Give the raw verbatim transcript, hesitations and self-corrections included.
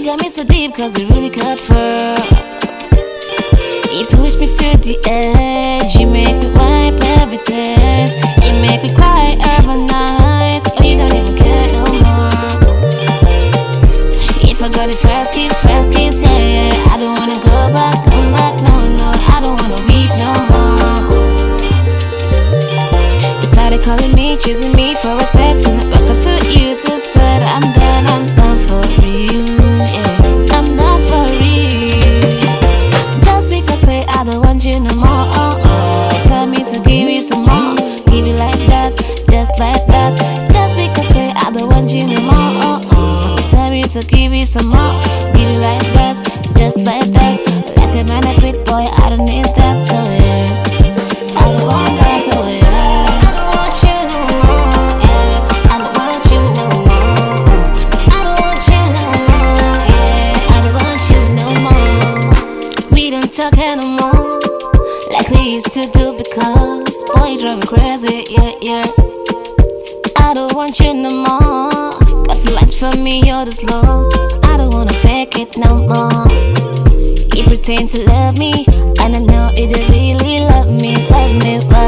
got me so deep cause it really cut fur. You push me to the edge. You make me wipe every tears. You make me cry every night. Oh, you don't even care no more. If I got the first kiss, first kiss, yeah, yeah. I don't wanna go back, come back, no, no. I don't wanna weep no more. You started calling me, choosing me for a sex, and I woke up to you to said I'm done, I'm done for real, yeah. I'm done for real. Just because say I don't want you no more, oh, oh. Tell me to give you some more, give you like that, just like that. Just because say I don't want you no more, oh, oh. Tell me to give you some more, give you like that, just like that. Like a benefit, boy, I don't need that, so yeah. I don't want that, so yeah. I don't want you no more, yeah. I don't want you no more. I don't want you no more, yeah. I don't want you no more. We don't talk anymore like we used to do because boy, you drive me crazy, yeah, yeah. I don't want you no more, cause the lights for me, you're the slow. I don't wanna fake it no more. You pretend to love me, and I know you don't really love me, love me.